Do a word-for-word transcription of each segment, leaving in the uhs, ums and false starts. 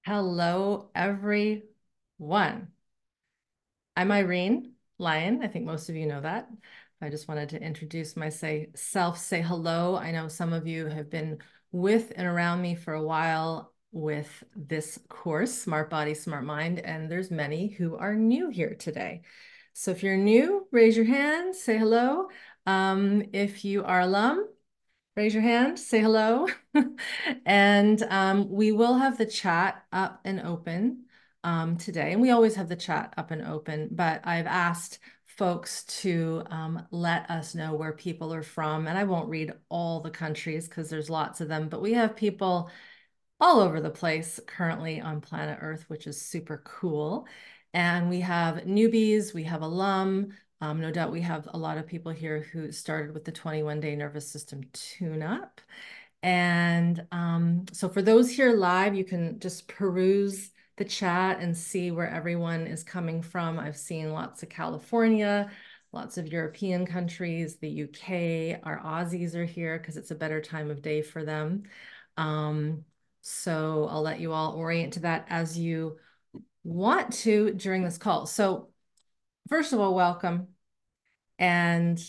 Hello, everyone. I'm Irene Lyon. I think most of you know that. I just wanted to introduce myself, say hello. I know some of you have been with and around me for a while with this course, Smart Body, Smart Mind, and there's many who are new here today. So if you're new, raise your hand, say hello. Um, if you are alum, raise your hand, say hello. And um, we will have the chat up and open um, today. And we always have the chat up and open, but I've asked folks to um, let us know where people are from. And I won't read all the countries because there's lots of them, but we have people all over the place currently on planet Earth, which is super cool. And we have newbies, we have alum. Um, no doubt we have a lot of people here who started with the twenty-one day nervous system tune-up. And um, so for those here live, you can just peruse the chat and see where everyone is coming from. I've seen lots of California, lots of European countries, the U K, our Aussies are here because it's a better time of day for them. Um, so I'll let you all orient to that as you want to during this call. So first of all, welcome. And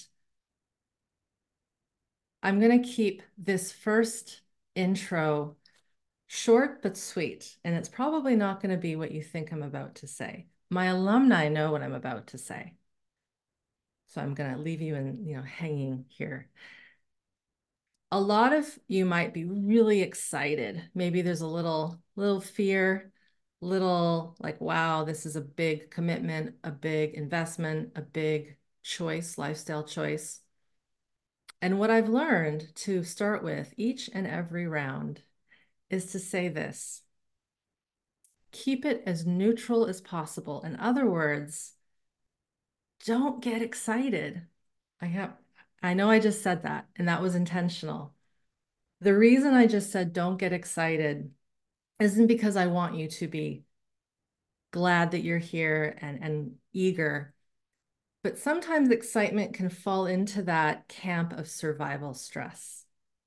I'm going to keep this first intro short but sweet, and it's probably not going to be what you think I'm about to say. My alumni know what I'm about to say. So I'm going to leave you in, you know, hanging here. A lot of you might be really excited. Maybe there's a little little fear, little like, wow, this is a big commitment, a big investment, a big choice, lifestyle choice. And what I've learned to start with each and every round is to say this: keep it as neutral as possible. In other words, don't get excited. I have, I know I just said that, and that was intentional. The reason I just said don't get excited isn't because I want you to be glad that you're here and, and eager, but sometimes excitement can fall into that camp of survival stress.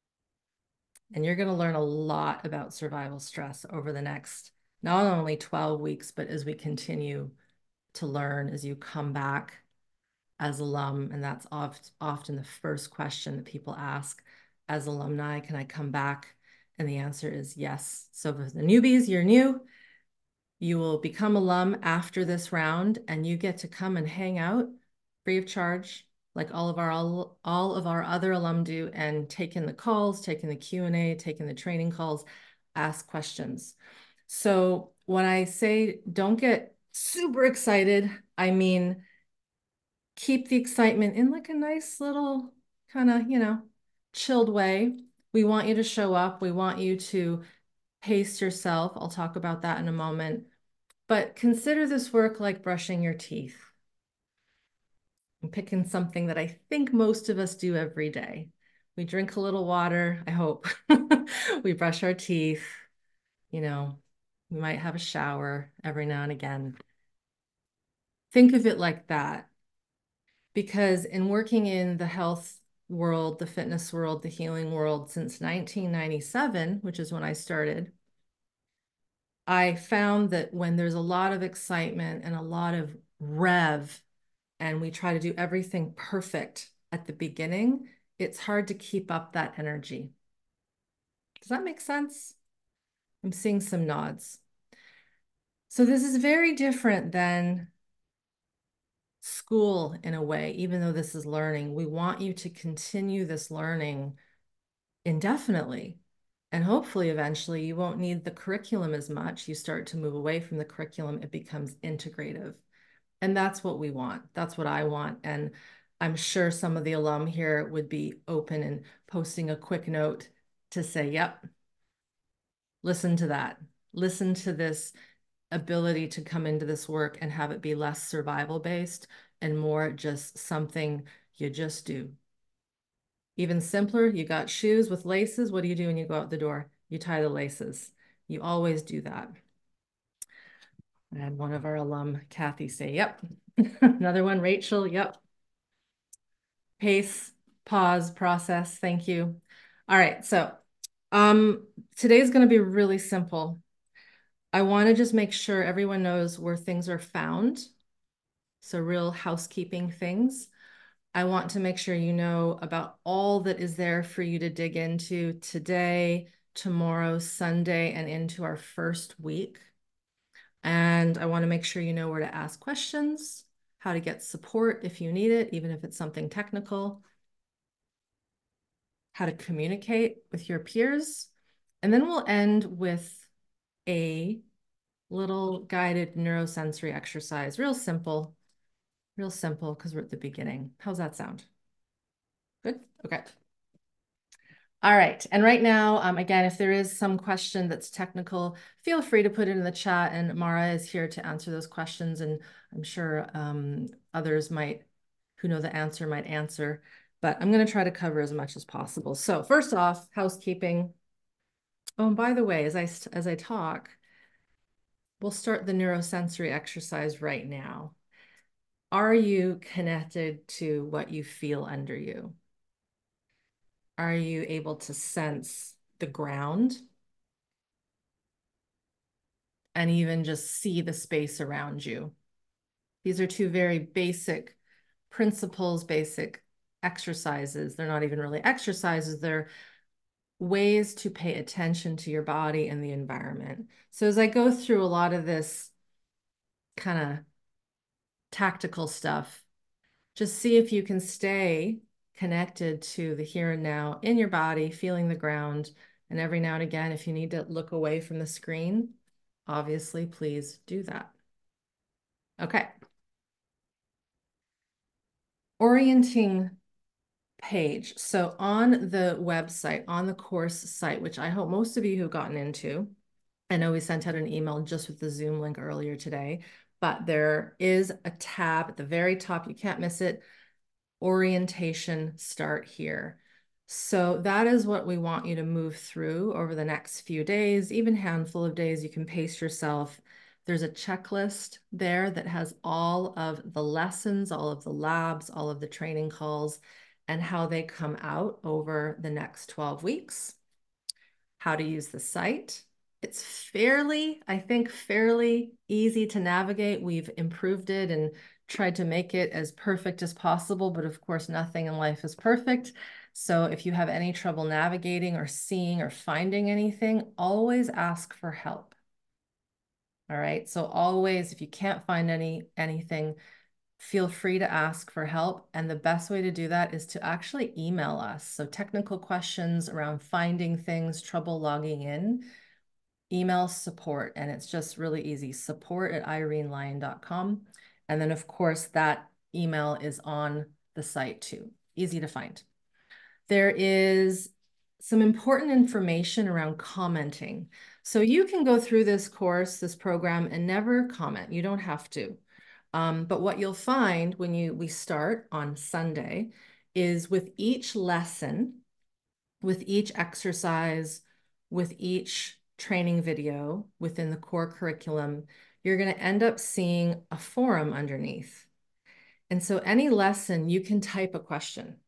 And you're going to learn a lot about survival stress over the next not only twelve weeks, but as we continue to learn, as you come back as alum. And that's oft, often the first question that people ask as alumni: can I come back? And the answer is yes. So for the newbies, you're new. You will become alum after this round, and you get to come and hang out free of charge, like all of our all, all of our other alum do, and take in the calls, take in the Q and A, take in the training calls, ask questions. So when I say don't get super excited, I mean keep the excitement in like a nice little kind of, you know, chilled way. We want you to show up. We want you to pace yourself. I'll talk about that in a moment. But consider this work like brushing your teeth. I'm picking something that I think most of us do every day. We drink a little water, I hope. We brush our teeth, you know, we might have a shower every now and again. Think of it like that, because in working in the health world, the fitness world, the healing world since nineteen ninety-seven, which is when I started, I found that when there's a lot of excitement and a lot of rev, and we try to do everything perfect at the beginning, it's hard to keep up that energy. Does that make sense? I'm seeing some nods. So this is very different than school in a way, even though this is learning. We want you to continue this learning indefinitely. And hopefully, eventually, you won't need the curriculum as much. You start to move away from the curriculum, it becomes integrative. And that's what we want. That's what I want. And I'm sure some of the alum here would be open and posting a quick note to say, yep, listen to that. Listen to this ability to come into this work and have it be less survival based and more just something you just do. Even simpler, you got shoes with laces. What do you do when you go out the door? You tie the laces. You always do that. I had one of our alum, Kathy, say, yep. Another one, Rachel, yep. Pace, pause, process. Thank you. All right. So um, today's going to be really simple. I want to just make sure everyone knows where things are found. So real housekeeping things. I want to make sure you know about all that is there for you to dig into today, tomorrow, Sunday, and into our first week. And I want to make sure you know where to ask questions, how to get support if you need it, even if it's something technical, how to communicate with your peers. And then we'll end with a little guided neurosensory exercise, real simple, real simple because we're at the beginning. How's that sound? Good? Okay. All right. And right now, um, again, if there is some question that's technical, feel free to put it in the chat, and Mara is here to answer those questions. And I'm sure um, others might, who know the answer, might answer, but I'm going to try to cover as much as possible. So first off, housekeeping. Oh, and by the way, as I, as I talk, we'll start the neurosensory exercise right now. Are you connected to what you feel under you? Are you able to sense the ground and even just see the space around you? These are two very basic principles, basic exercises. They're not even really exercises, they're ways to pay attention to your body and the environment. So as I go through a lot of this kind of tactical stuff, just see if you can stay connected to the here and now in your body, feeling the ground. And every now and again, if you need to look away from the screen, obviously, please do that. Okay. Orienting page. So on the website, on the course site, which I hope most of you have gotten into, I know we sent out an email just with the Zoom link earlier today, but there is a tab at the very top. You can't miss it. Orientation start here. So that is what we want you to move through over the next few days, even handful of days. You can pace yourself. There's a checklist there that has all of the lessons, all of the labs, all of the training calls, and how they come out over the next twelve weeks. How to use the site. It's fairly, I think, fairly easy to navigate. We've improved it and tried to make it as perfect as possible, but of course, nothing in life is perfect. So if you have any trouble navigating or seeing or finding anything, always ask for help. All right. So always, if you can't find any anything, feel free to ask for help. And the best way to do that is to actually email us. So technical questions around finding things, trouble logging in, email support. And it's just really easy, support at irene lyon dot com. And then of course that email is on the site too, easy to find. There is some important information around commenting. So you can go through this course, this program, and never comment. You don't have to. Um, but what you'll find when you we start on Sunday is with each lesson, with each exercise, with each training video within the core curriculum, you're going to end up seeing a forum underneath. And so any lesson, you can type a question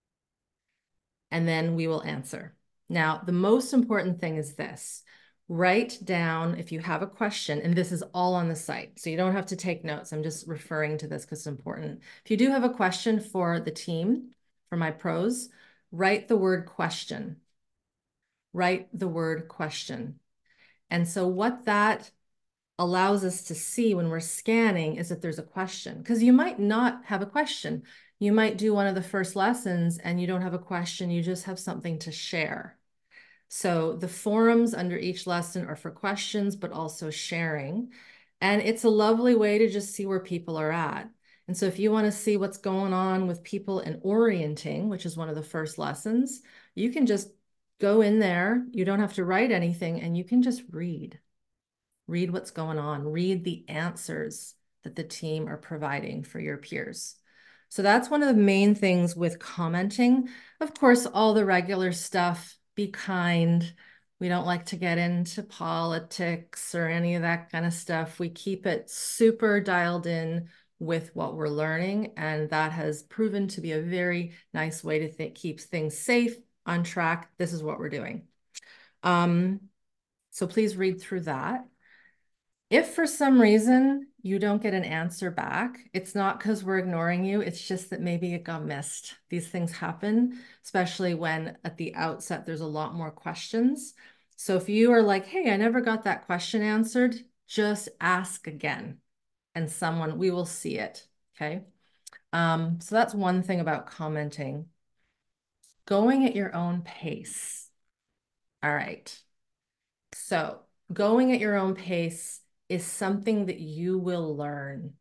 and then we will answer. Now, the most important thing is this. Write down if you have a question, and this is all on the site, so you don't have to take notes. I'm just referring to this because it's important. If you do have a question for the team, for my pros, write the word question. Write the word question. And so what that allows us to see when we're scanning is that there's a question, because you might not have a question. You might do one of the first lessons and you don't have a question, you just have something to share. So the forums under each lesson are for questions, but also sharing. And it's a lovely way to just see where people are at. And so if you want to see what's going on with people in orienting, which is one of the first lessons, you can just go in there. You don't have to write anything and you can just read. Read what's going on. Read the answers that the team are providing for your peers. So that's one of the main things with commenting. Of course, all the regular stuff, be kind. We don't like to get into politics or any of that kind of stuff. We keep it super dialed in with what we're learning. And that has proven to be a very nice way to th- keep things safe, on track. This is what we're doing. Um, so please read through that. If for some reason you don't get an answer back, it's not because we're ignoring you. It's just that maybe it got missed. These things happen, especially when at the outset there's a lot more questions. So if you are like, hey, I never got that question answered, just ask again and someone, we will see it. Okay. Um, so that's one thing about commenting. Going at your own pace. All right. So going at your own pace is something that you will learn.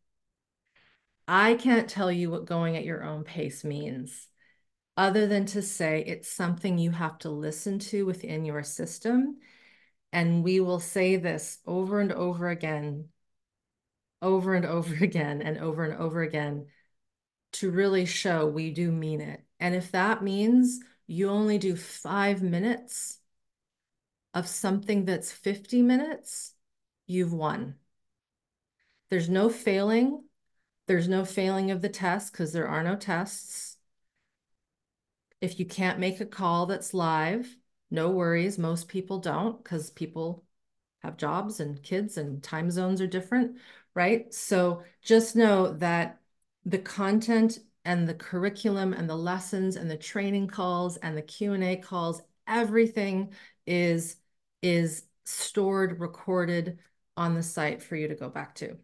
I can't tell you what going at your own pace means, other than to say it's something you have to listen to within your system. And we will say this over and over again, over and over again, and over and over again to really show we do mean it. And if that means you only do five minutes of something that's fifty minutes, you've won. There's no failing. There's no failing of the test because there are no tests. If you can't make a call that's live, no worries. Most people don't because people have jobs and kids and time zones are different, right? So just know that the content and the curriculum and the lessons and the training calls and the Q and A calls, everything is, is stored, recorded on the site for you to go back to.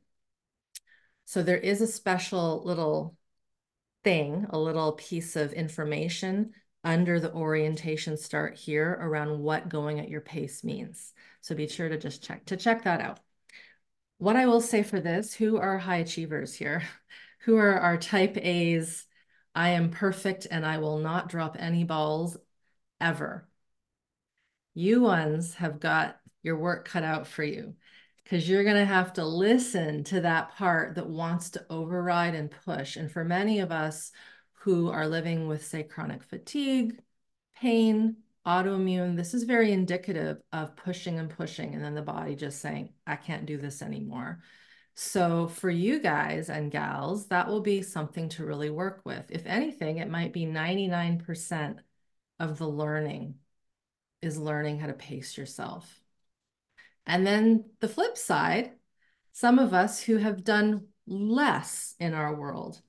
So there is a special little thing, a little piece of information under the orientation start here around what going at your pace means. So be sure to just check to check that out. What I will say for this, who are high achievers here? Who are our type A's? I am perfect and I will not drop any balls ever. You ones have got your work cut out for you because you're going to have to listen to that part that wants to override and push. And for many of us who are living with, say, chronic fatigue, pain, autoimmune, this is very indicative of pushing and pushing, and then the body just saying, I can't do this anymore. So for you guys and gals, that will be something to really work with. If anything, it might be ninety-nine percent of the learning is learning how to pace yourself. And then the flip side, some of us who have done less in our world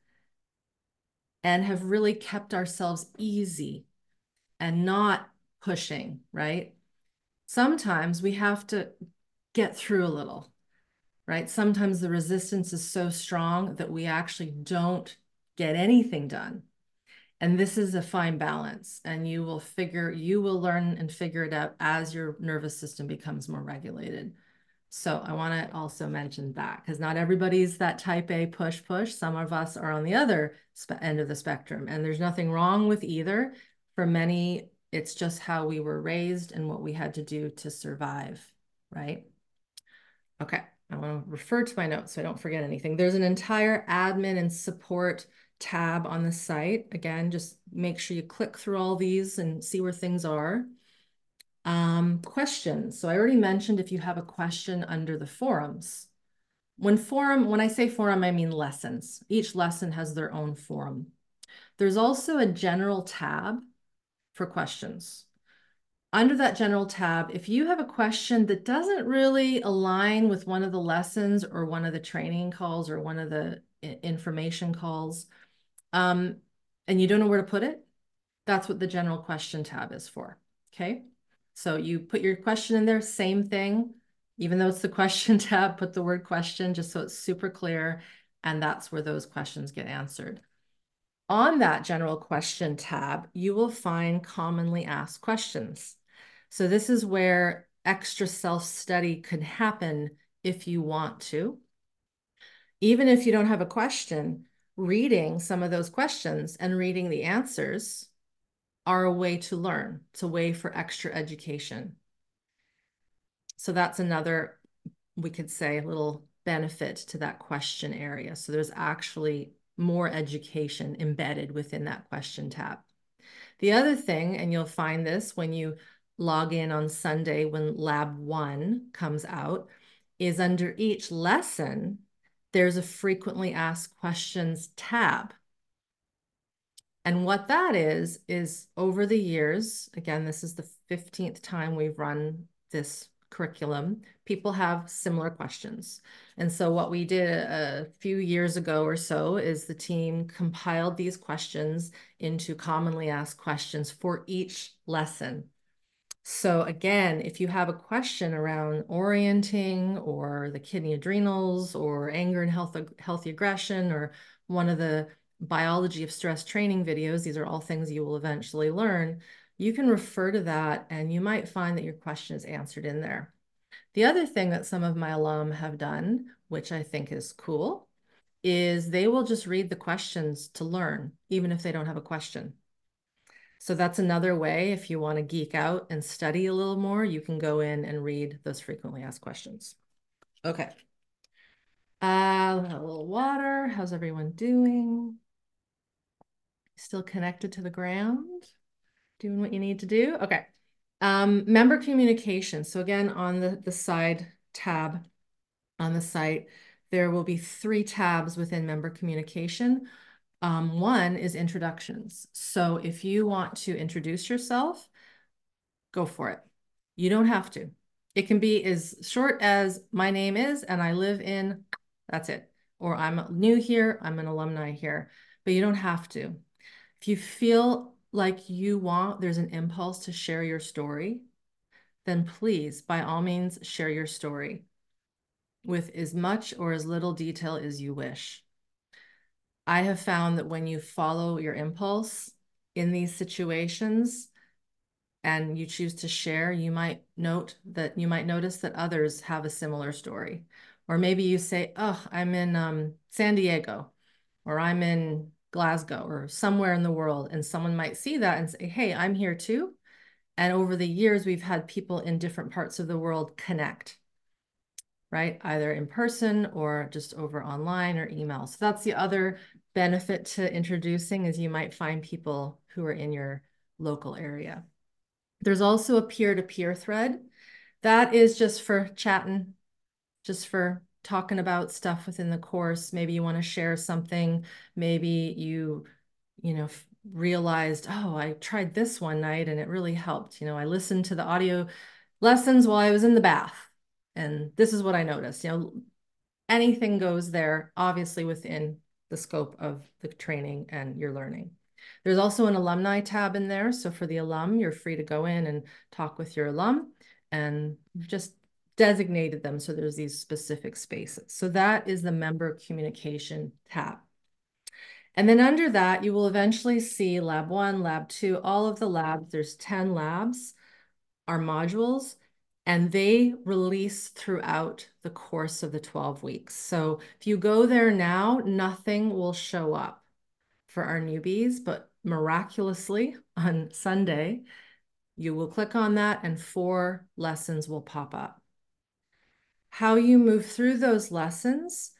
and have really kept ourselves easy and not pushing, right? Sometimes we have to get through a little, right? Sometimes the resistance is so strong that we actually don't get anything done. And this is a fine balance, and you will figure, you will learn and figure it out as your nervous system becomes more regulated. So I want to also mention that because not everybody's that type A push push. Some of us are on the other end of the spectrum, and there's nothing wrong with either. For many, it's just how we were raised and what we had to do to survive, right? Okay, I want to refer to my notes so I don't forget anything. There's an entire admin and support tab on the site. Again, just make sure you click through all these and see where things are. Um, questions. So I already mentioned if you have a question under the forums. When forum, when I say forum, I mean lessons. Each lesson has their own forum. There's also a general tab for questions. Under that general tab, if you have a question that doesn't really align with one of the lessons or one of the training calls or one of the information calls, um, and you don't know where to put it, that's what the general question tab is for, okay? So you put your question in there, same thing, even though it's the question tab, put the word question just so it's super clear, and that's where those questions get answered. On that general question tab, you will find commonly asked questions. So this is where extra self-study could happen if you want to. Even if you don't have a question, reading some of those questions and reading the answers are a way to learn. It's a way for extra education. So that's another, we could say, a little benefit to that question area. So there's actually more education embedded within that question tab. The other thing, and you'll find this when you log in on Sunday when lab one comes out, is under each lesson, there's a frequently asked questions tab. And what that is, is over the years, again, this is the fifteenth time we've run this curriculum, people have similar questions. And so what we did a few years ago or so is the team compiled these questions into commonly asked questions for each lesson. So again, if you have a question around orienting or the kidney adrenals or anger and health, healthy aggression or one of the biology of stress training videos, these are all things you will eventually learn, you can refer to that and you might find that your question is answered in there. The other thing that some of my alum have done, which I think is cool, is they will just read the questions to learn, even if they don't have a question. So that's another way, if you want to geek out and study a little more, you can go in and read those frequently asked questions. Okay. Uh, a little water. How's everyone doing? Still connected to the ground? Doing what you need to do? Okay. Um, member communication. So again, on the, the side tab on the site, there will be three tabs within member communication. Um, one is introductions. So if you want to introduce yourself, go for it. You don't have to. It can be as short as my name is and I live in, that's it. Or I'm new here, I'm an alumni here, but you don't have to. If you feel like you want, there's an impulse to share your story, then please, by all means, share your story with as much or as little detail as you wish. I have found that when you follow your impulse in these situations and you choose to share, you might note that you might notice that others have a similar story. Or maybe you say, oh, I'm in um, San Diego, or I'm in Glasgow, or somewhere in the world. And someone might see that and say, hey, I'm here too. And over the years, we've had people in different parts of the world connect, right? Either in person or just over online or email. So that's the other benefit to introducing, is you might find people who are in your local area. There's also a peer-to-peer thread. That is just for chatting, just for talking about stuff within the course. Maybe you want to share something. Maybe you, you know, realized, oh, I tried this one night and it really helped. You know, I listened to the audio lessons while I was in the bath, and this is what I noticed. You know, anything goes there, obviously within the scope of the training and your learning. There's also an alumni tab in there. So for the alum, you're free to go in and talk with your alum, and we've just designated them. So there's these specific spaces. So that is the member communication tab. And then under that, you will eventually see lab one, lab two, all of the labs. There's ten labs, are modules, and they release throughout the course of the twelve weeks. So if you go there now, nothing will show up for our newbies, but miraculously on Sunday, you will click on that and four lessons will pop up. How you move through those lessons,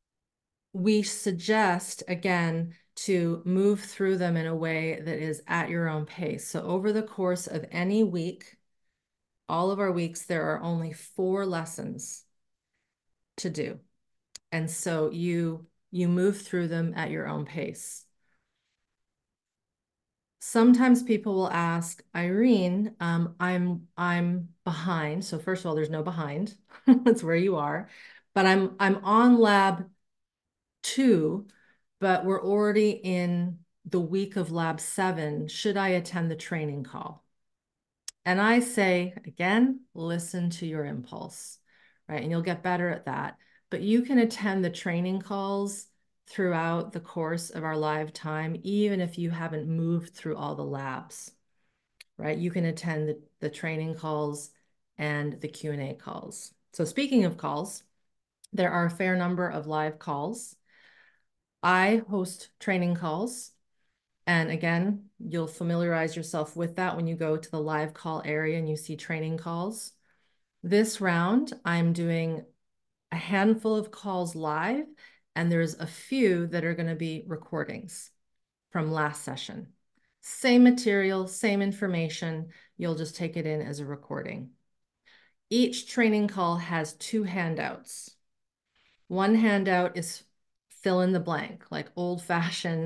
we suggest, again, to move through them in a way that is at your own pace. So over the course of any week, all of our weeks, there are only four lessons to do. And so you, you move through them at your own pace. Sometimes people will ask, Irene, um, I'm, I'm behind. So first of all, there's no behind. That's where you are. But I'm, I'm on lab two, but we're already in the week of lab seven. Should I attend the training call? And I say, again, listen to your impulse, right? And you'll get better at that. But you can attend the training calls throughout the course of our live time, even if you haven't moved through all the labs, right? You can attend the, the training calls and the Q and A calls. So speaking of calls, there are a fair number of live calls. I host training calls. And again, you'll familiarize yourself with that when you go to the live call area and you see training calls. This round, I'm doing a handful of calls live, and there's a few that are going to be recordings from last session. Same material, same information. You'll just take it in as a recording. Each training call has two handouts. One handout is fill in the blank, like old-fashioned.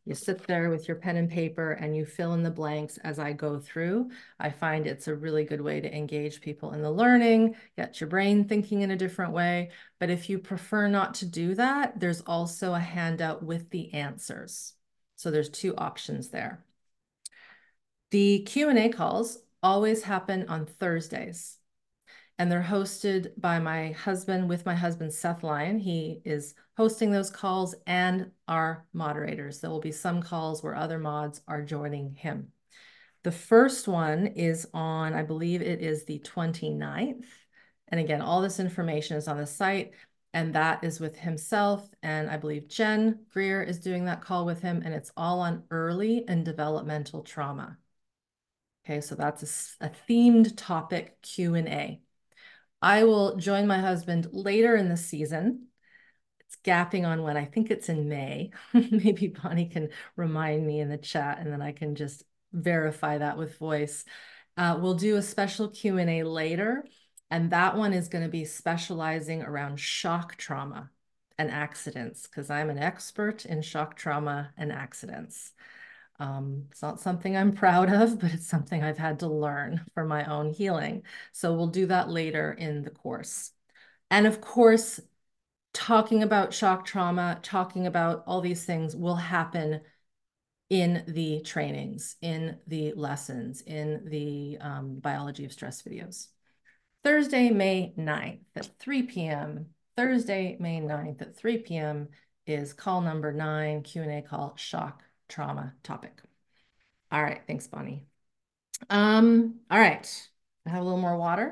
You sit there with your pen and paper and you fill in the blanks as I go through. I find it's a really good way to engage people in the learning, get your brain thinking in a different way. But if you prefer not to do that, there's also a handout with the answers. So there's two options there. The Q and A calls always happen on Thursdays, and they're hosted by my husband, with my husband, Seth Lyon. He is hosting those calls and our moderators. There will be some calls where other mods are joining him. The first one is on, I believe it is the twenty-ninth. And again, all this information is on the site, and that is with himself. And I believe Jen Greer is doing that call with him, and it's all on early and developmental trauma. Okay, so that's a, a themed topic Q and A. I will join my husband later in the season. It's gapping on when, I think it's in May. Maybe Bonnie can remind me in the chat, and then I can just verify that with voice. Uh, we'll do a special Q and A later, and that one is going to be specializing around shock trauma and accidents, because I'm an expert in shock trauma and accidents. Um, it's not something I'm proud of, but it's something I've had to learn for my own healing. So we'll do that later in the course. And of course, talking about shock trauma, talking about all these things will happen in the trainings, in the lessons, in the um, biology of stress videos. Thursday, May ninth at three p m Thursday, May ninth at three p m is call number nine, Q and A call, shock trauma topic. All right, thanks, Bonnie. Um, all right, I have a little more water.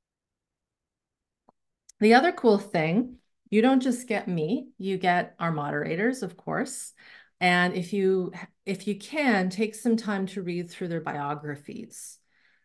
The other cool thing, you don't just get me, you get our moderators, of course. And if you if you can, take some time to read through their biographies.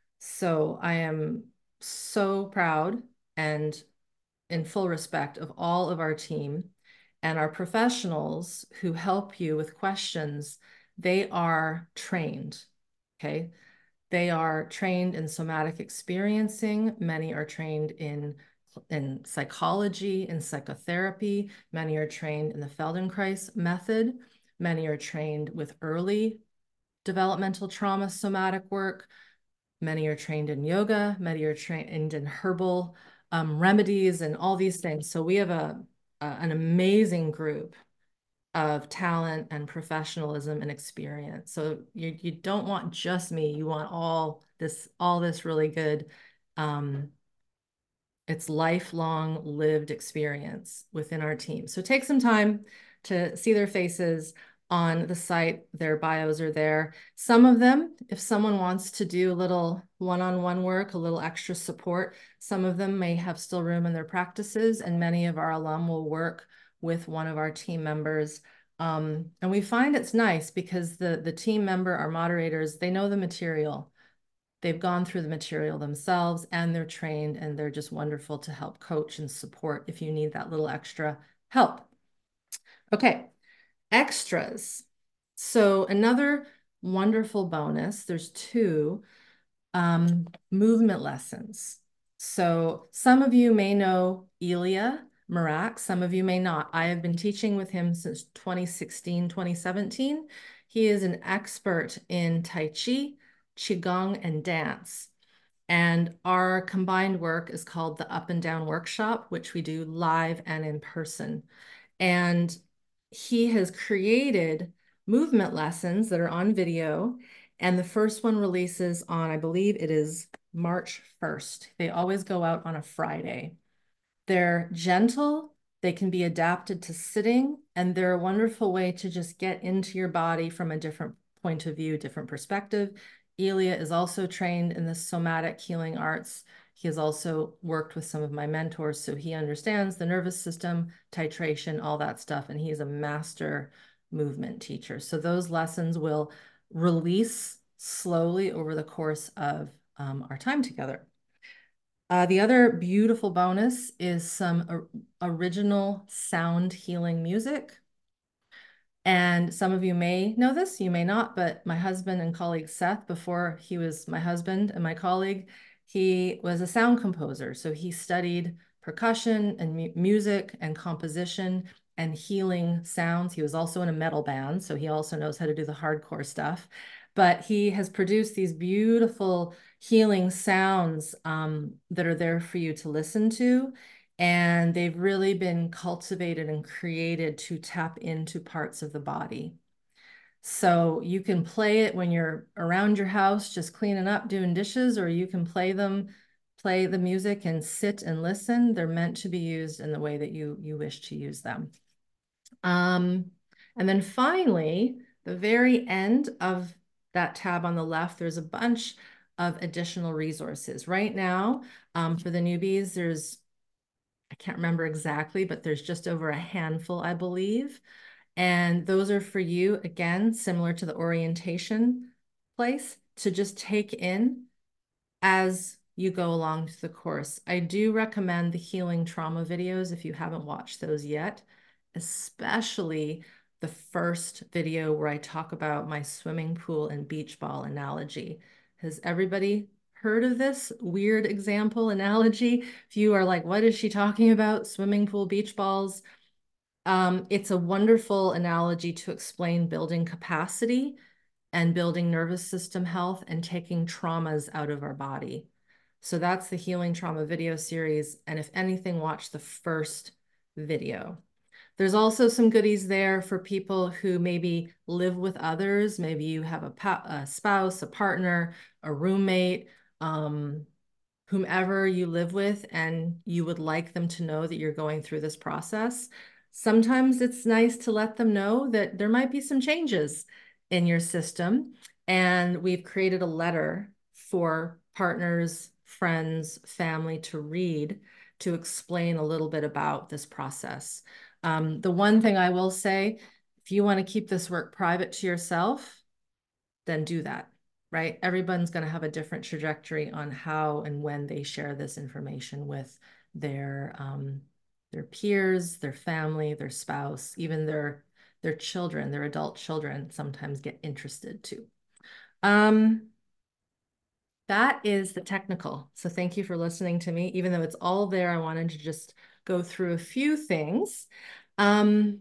So I am so proud and in full respect of all of our team and our professionals who help you with questions. They are trained, okay? They are trained in somatic experiencing. Many are trained in, in psychology and psychotherapy. Many are trained in the Feldenkrais method. Many are trained with early developmental trauma somatic work. Many are trained in yoga. Many are trained in herbal um, remedies and all these things. So we have a, a an amazing group of talent and professionalism and experience. So you you don't want just me. You want all this all this really good. Um, it's lifelong lived experience within our team. So take some time to see their faces on the site. Their bios are there. Some of them, if someone wants to do a little one-on-one work, a little extra support, some of them may have still room in their practices, and many of our alum will work with one of our team members. Um, and we find it's nice because the, the team member, our moderators, they know the material. They've gone through the material themselves, and they're trained, and they're just wonderful to help coach and support if you need that little extra help. Okay, extras. So another wonderful bonus, there's two um, movement lessons. So some of you may know Ilya Marak, some of you may not. I have been teaching with him since twenty sixteen, twenty seventeen. He is an expert in Tai Chi, Qigong, and dance. And our combined work is called the Up and Down Workshop, which we do live and in person. And he has created movement lessons that are on video. And the first one releases on, I believe it is March first. They always go out on a Friday. They're gentle, they can be adapted to sitting, and they're a wonderful way to just get into your body from a different point of view, different perspective. Ilya is also trained in the somatic healing arts. He has also worked with some of my mentors, so he understands the nervous system, titration, all that stuff, and he's a master movement teacher. So those lessons will release slowly over the course of um, our time together. Uh, the other beautiful bonus is some original sound healing music. And some of you may know this, you may not, but my husband and colleague Seth, before he was my husband and my colleague, he was a sound composer. So he studied percussion and mu music and composition, and healing sounds. He was also in a metal band, so he also knows how to do the hardcore stuff. But he has produced these beautiful healing sounds um, that are there for you to listen to. And they've really been cultivated and created to tap into parts of the body. So you can play it when you're around your house, just cleaning up, doing dishes, or you can play them, play the music and sit and listen. They're meant to be used in the way that you, you wish to use them. Um, and then finally, the very end of that tab on the left, there's a bunch of additional resources. Right now, um, for the newbies, there's, I can't remember exactly, but there's just over a handful, I believe. And those are for you, again, similar to the orientation place, to just take in as you go along the course. I do recommend the healing trauma videos if you haven't watched those yet, especially the first video where I talk about my swimming pool and beach ball analogy. Has everybody heard of this weird example analogy? If you are like, what is she talking about? Swimming pool, beach balls. Um, it's a wonderful analogy to explain building capacity and building nervous system health and taking traumas out of our body. So that's the Healing Trauma video series. And if anything, watch the first video. There's also some goodies there for people who maybe live with others. Maybe you have a, a spouse, a partner, a roommate, um, whomever you live with, and you would like them to know that you're going through this process. Sometimes it's nice to let them know that there might be some changes in your system. And we've created a letter for partners, friends, family to read to explain a little bit about this process. Um, the one thing I will say, if you want to keep this work private to yourself, then do that, right? Everyone's going to have a different trajectory on how and when they share this information with their um, their peers, their family, their spouse, even their their children, their adult children sometimes get interested too. Um, that is the technical. So thank you for listening to me. Even though it's all there, I wanted to just go through a few things. Um,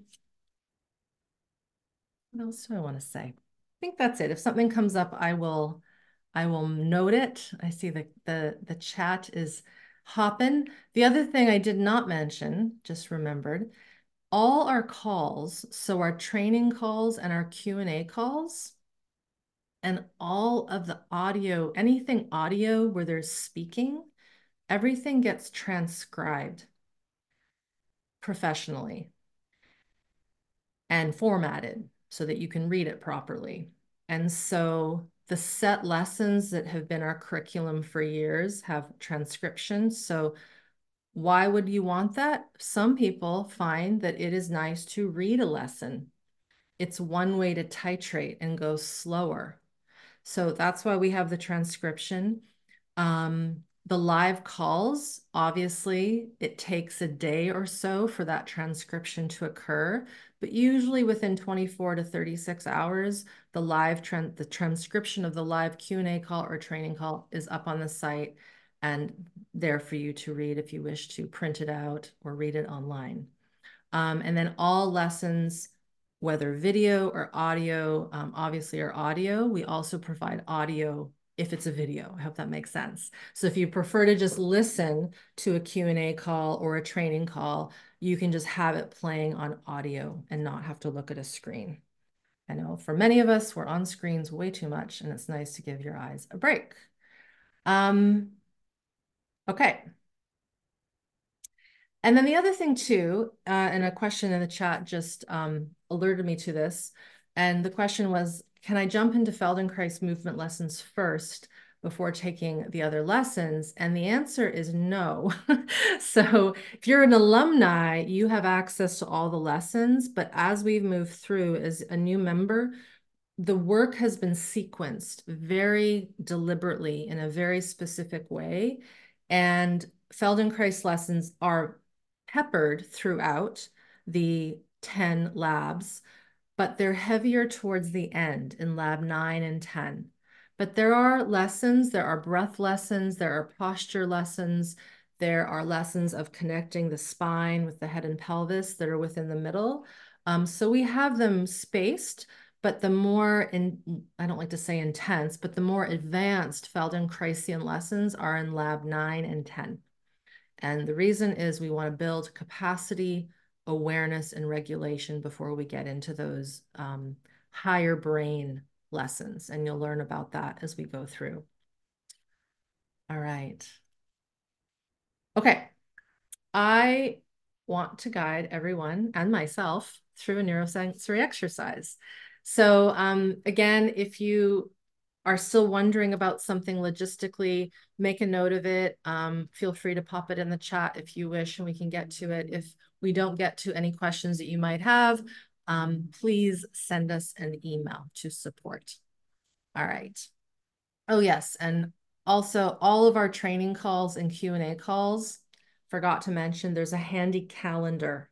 what else do I want to say? I think that's it. If something comes up, I will I will note it. I see the the the chat is hopping. The other thing I did not mention, just remembered, all our calls, so our training calls and our Q and A calls, and all of the audio, anything audio where there's speaking, everything gets transcribed professionally and formatted so that you can read it properly. And so the set lessons that have been our curriculum for years have transcription. So why would you want that? Some people find that it is nice to read a lesson. It's one way to titrate and go slower. So that's why we have the transcription. Um, the live calls, obviously, it takes a day or so for that transcription to occur, but usually within twenty-four to thirty-six hours, the live trend, the transcription of the live Q and A call or training call is up on the site and there for you to read if you wish to print it out or read it online. Um, and then all lessons, whether video or audio, um, obviously are audio. We also provide audio if it's a video. I hope that makes sense. So if you prefer to just listen to a Q and A call or a training call, you can just have it playing on audio and not have to look at a screen. I know for many of us, we're on screens way too much, and it's nice to give your eyes a break. Um, okay. And then the other thing too, uh, and a question in the chat just um, alerted me to this. And the question was, can I jump into Feldenkrais movement lessons first before taking the other lessons? And the answer is no. So if you're an alumni, you have access to all the lessons. But as we've moved through as a new member, the work has been sequenced very deliberately in a very specific way. And Feldenkrais lessons are peppered throughout the ten labs, but they're heavier towards the end in lab nine and ten. But there are lessons, there are breath lessons, there are posture lessons, There are lessons of connecting the spine with the head and pelvis that are within the middle. Um, so we have them spaced, but the more, in, I don't like to say intense, but the more advanced Feldenkrais lessons are in lab nine and ten. And the reason is we want to build capacity, awareness, and regulation before we get into those um, higher brain lessons. And you'll learn about that as we go through. All right. Okay. I want to guide everyone and myself through a neurosensory exercise. So um, again, if you are still wondering about something logistically, make a note of it. Um, feel free to pop it in the chat if you wish, and we can get to it. If we don't get to any questions that you might have, um, please send us an email to support. All right. Oh, yes. And also all of our training calls and Q and A calls, forgot to mention, there's a handy calendar.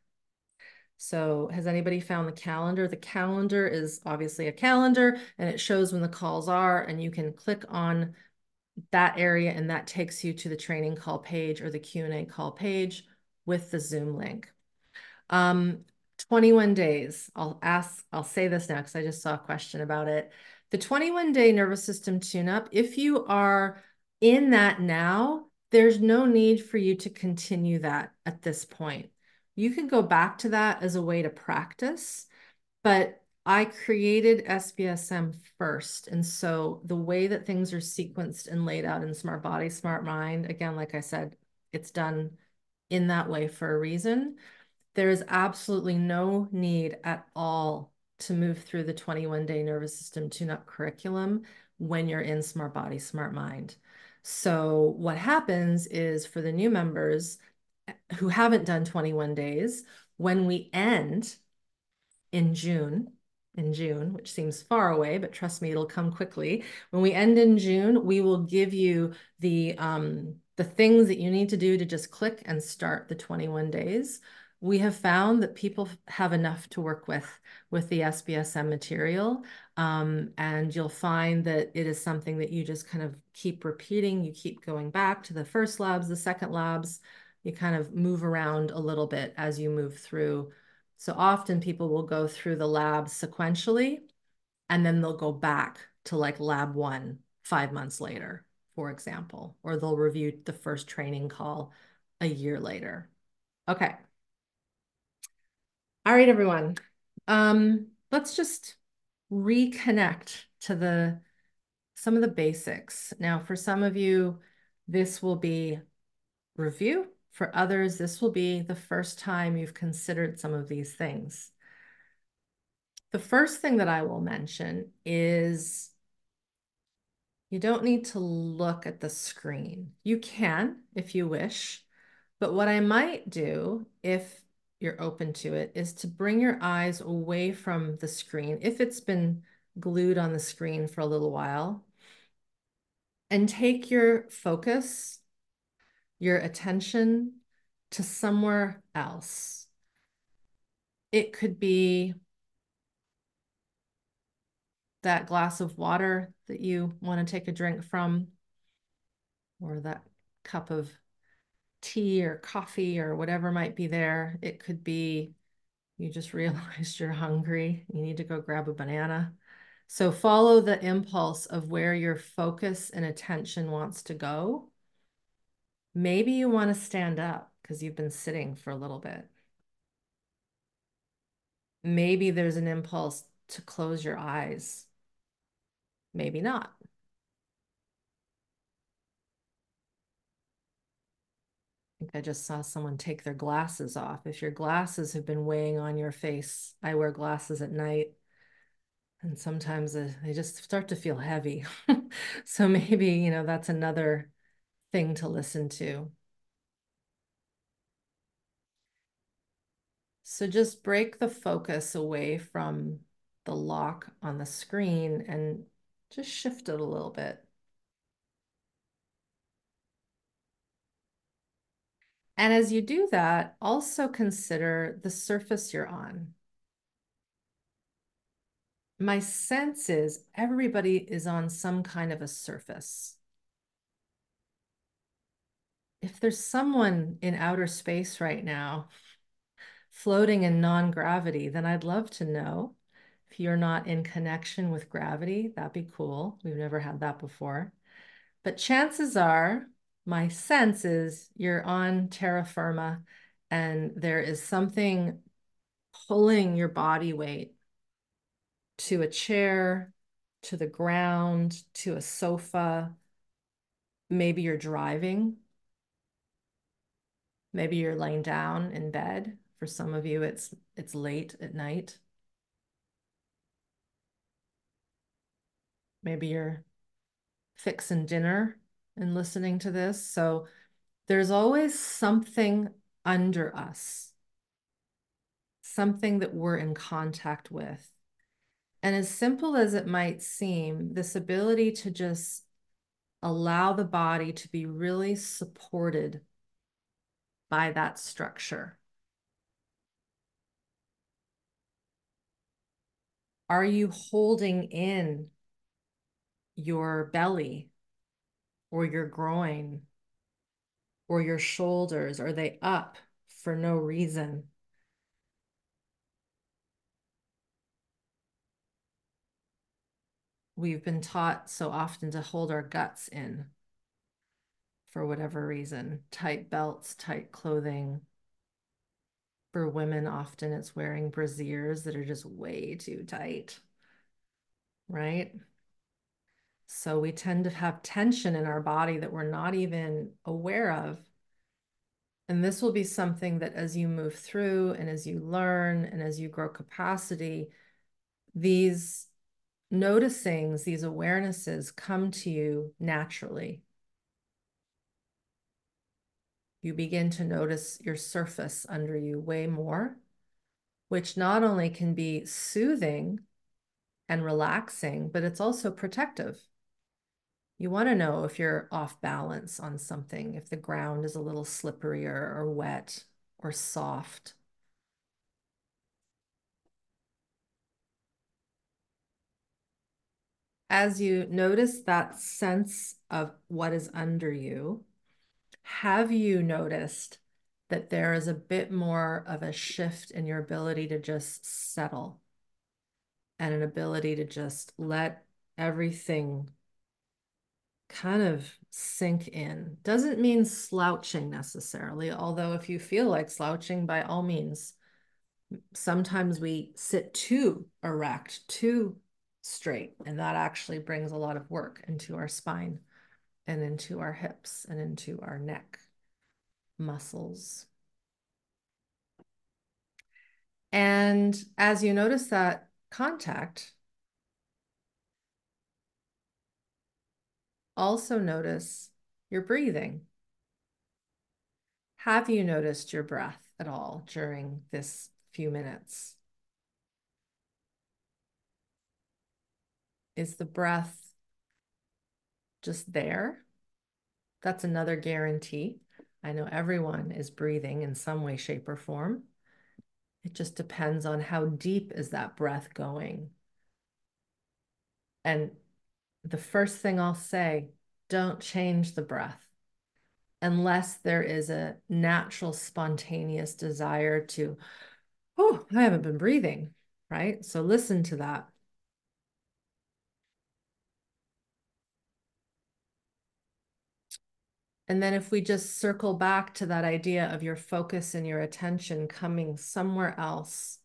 So has anybody found the calendar? The calendar is obviously a calendar and it shows when the calls are, and you can click on that area and that takes you to the training call page or the Q and A call page with the Zoom link. Um, twenty-one days. I'll ask, I'll say this now because I just saw a question about it. The twenty-one day nervous system tune-up, if you are in that now, there's no need for you to continue that at this point. You can go back to that as a way to practice, but I created S B S M first. And so the way that things are sequenced and laid out in Smart Body, Smart Mind, again, like I said, it's done in that way for a reason. There is absolutely no need at all to move through the twenty-one day nervous system tune-up curriculum when you're in Smart Body, Smart Mind. So what happens is for the new members who haven't done twenty-one days, when we end in June, in June, which seems far away, but trust me, it'll come quickly. When we end in June, we will give you the, um, the things that you need to do to just click and start the twenty-one days. We have found that people have enough to work with with the S B S M material. Um, and you'll find that it is something that you just kind of keep repeating. You keep going back to the first labs, the second labs. You kind of move around a little bit as you move through. So often people will go through the labs sequentially, and then they'll go back to like lab one five months later, for example, or they'll review the first training call a year later. Okay. All right, everyone. Um, let's just reconnect to the some of the basics. Now, for some of you, this will be review. For others, this will be the first time you've considered some of these things. The first thing that I will mention is you don't need to look at the screen. You can if you wish, but what I might do if you're open to it is to bring your eyes away from the screen if it's been glued on the screen for a little while, and take your focus, your attention to somewhere else. It could be that glass of water that you want to take a drink from, or that cup of tea or coffee or whatever might be there. It could be you just realized you're hungry. You need to go grab a banana. So follow the impulse of where your focus and attention wants to go. Maybe you want to stand up because you've been sitting for a little bit. Maybe there's an impulse to close your eyes. Maybe not. I think I just saw someone take their glasses off. If your glasses have been weighing on your face, I wear glasses at night, and sometimes they just start to feel heavy. So maybe, you know, that's another thing to listen to. So just break the focus away from the lock on the screen and just shift it a little bit. And as you do that, also consider the surface you're on. My sense is everybody is on some kind of a surface. if there's someone in outer space right now floating in non-gravity, then I'd love to know. If you're not in connection with gravity, that'd be cool. We've never had that before. But chances are, my sense is you're on terra firma and there is something pulling your body weight to a chair, to the ground, to a sofa. Maybe you're driving. Maybe you're laying down in bed. For some of you, it's it's late at night. Maybe you're fixing dinner and listening to this. So there's always something under us, something that we're in contact with. And as simple as it might seem, this ability to just allow the body to be really supported by that structure. Are you holding in your belly or your groin or your shoulders? Are they up for no reason? We've been taught so often to hold our guts in for whatever reason. Tight belts, tight clothing. For women, often it's wearing brasiers that are just way too tight, right? So we tend to have tension in our body that we're not even aware of. And this will be something that as you move through and as you learn and as you grow capacity, these noticings, these awarenesses come to you naturally. You begin to notice your surface under you way more, which not only can be soothing and relaxing, but it's also protective. You want to know if you're off balance on something, if the ground is a little slippery or, or wet or soft. As you notice that sense of what is under you, have you noticed that there is a bit more of a shift in your ability to just settle and an ability to just let everything kind of sink in? Doesn't mean slouching necessarily, although if you feel like slouching, by all means. Sometimes we sit too erect, too straight, and that actually brings a lot of work into our spine and into our hips and into our neck muscles. And as you notice that contact, also notice your breathing. Have you noticed your breath at all during this few minutes? Is the breath just there? That's another guarantee. I know everyone is breathing in some way, shape, or form. It just depends on how deep is that breath going. And the first thing I'll say, don't change the breath unless there is a natural, spontaneous desire to, oh, I haven't been breathing, right? So listen to that. And then if we just circle back to that idea of your focus and your attention coming somewhere else.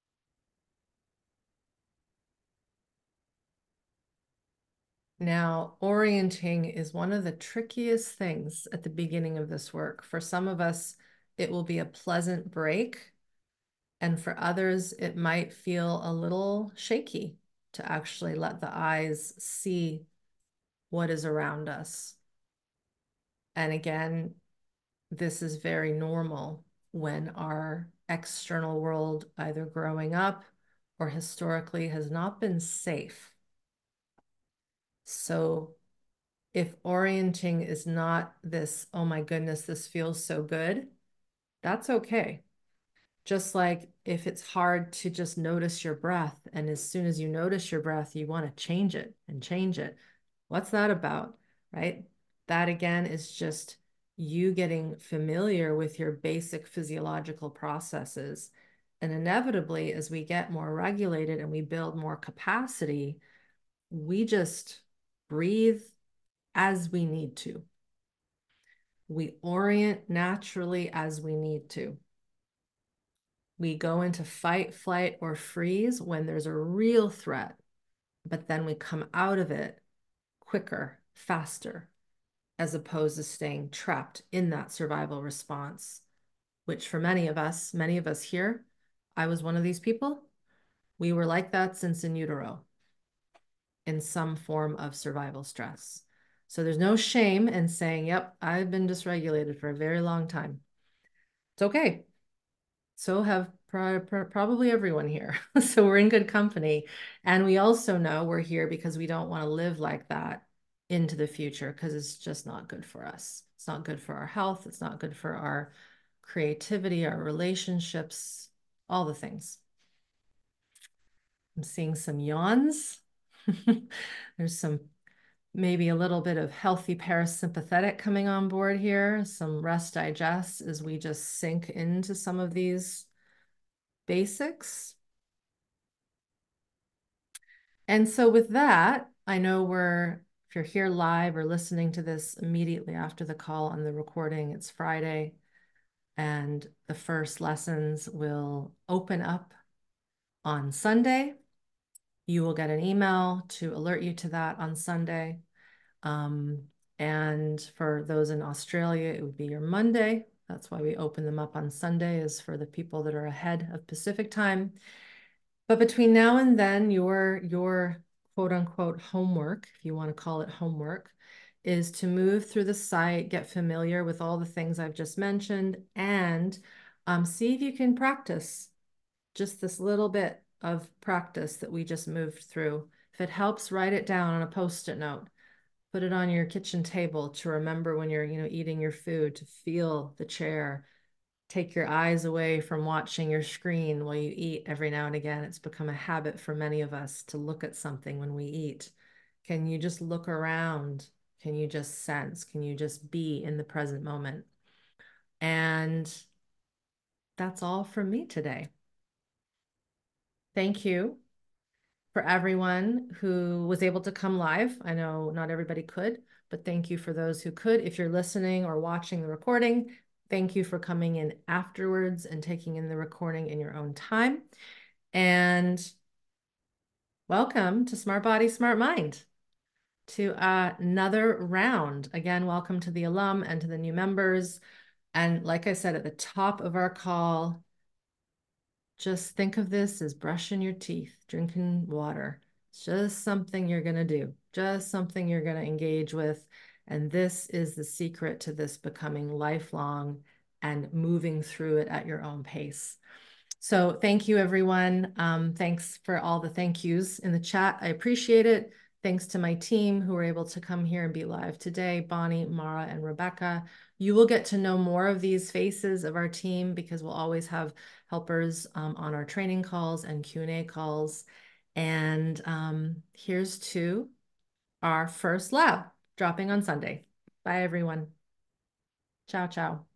Now, orienting is one of the trickiest things at the beginning of this work. For some of us, it will be a pleasant break. And for others, it might feel a little shaky to actually let the eyes see what is around us. And again, this is very normal when our external world, either growing up or historically, has not been safe. So if orienting is not this, oh my goodness, this feels so good, that's okay. Just like if it's hard to just notice your breath, and as soon as you notice your breath, you want to change it and change it. What's that about, right? That again is just you getting familiar with your basic physiological processes. And inevitably, as we get more regulated and we build more capacity, we just breathe as we need to. We orient naturally as we need to. We go into fight, flight, or freeze when there's a real threat, but then we come out of it quicker, faster, as opposed to staying trapped in that survival response, which for many of us, many of us here, I was one of these people. We were like that since in utero, in some form of survival stress. So there's no shame in saying, yep, I've been dysregulated for a very long time. It's okay. So have pro pro probably everyone here. So we're in good company. And we also know we're here because we don't want to live like that into the future because it's just not good for us. It's not good for our health. It's not good for our creativity, our relationships, all the things. I'm seeing some yawns. There's some maybe a little bit of healthy parasympathetic coming on board here, some rest digest as we just sink into some of these basics. And so with that, I know we're, if you're here live or listening to this immediately after the call on the recording, it's Friday, and the first lessons will open up on Sunday. You will get an email to alert you to that on Sunday. Um, and for those in Australia, it would be your Monday. That's why we open them up on Sunday, is for the people that are ahead of Pacific time. But between now and then, your your quote unquote homework, if you want to call it homework, is to move through the site, get familiar with all the things I've just mentioned, and um, see if you can practice just this little bit of practice that we just moved through. If it helps, write it down on a post-it note. Put it on your kitchen table to remember when you're, you know, eating your food, to feel the chair. Take your eyes away from watching your screen while you eat every now and again. It's become a habit for many of us to look at something when we eat. Can you just look around? Can you just sense? Can you just be in the present moment? And that's all from me today. Thank you for everyone who was able to come live. I know not everybody could, but thank you for those who could. If you're listening or watching the recording, thank you for coming in afterwards and taking in the recording in your own time. And welcome to Smart Body, Smart Mind, to uh, another round. Again, welcome to the alum and to the new members. And like I said at the top of our call, just think of this as brushing your teeth, drinking water. It's just something you're going to do, just something you're going to engage with. And this is the secret to this becoming lifelong and moving through it at your own pace. So thank you, everyone. Um, thanks for all the thank yous in the chat. I appreciate it. Thanks to my team who were able to come here and be live today, Bonnie, Mara, and Rebecca. You will get to know more of these faces of our team because we'll always have helpers um, on our training calls and Q and A calls. And um, here's to our first lab dropping on Sunday. Bye, everyone. Ciao, ciao.